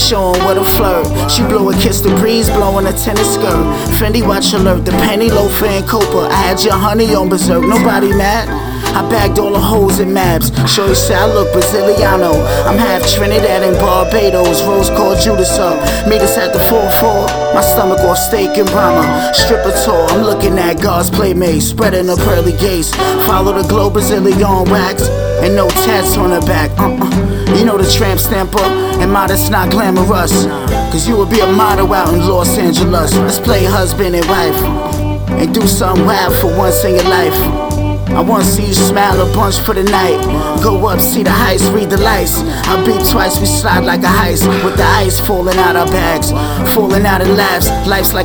showing what a flirt. She blow a kiss, the breeze blowing a tennis skirt. Fendi watch alert, the penny loafer and Copa. I had your honey on berserk, nobody mad. I bagged all the hoes in Mabs. Shorty say I look Braziliano. I'm half Trinidad and Barbados. Rose called Judas up. Meet us at the 4-4. My stomach off steak and Brahma. Stripper tour, I'm looking at God's playmates. Spreading the pearly gates. Follow the glow Brazilian wax. And no tats on her back. You know the tramp stamper. And modest not glamorous. Cause you would be a model out in Los Angeles. Let's play husband and wife. And do something wild for once in your life. I wanna see you smile a bunch for the night. Go up, see the heights, read the lights. I beat twice, we slide like a heist. With the ice falling out our bags, falling out in laps. Life's like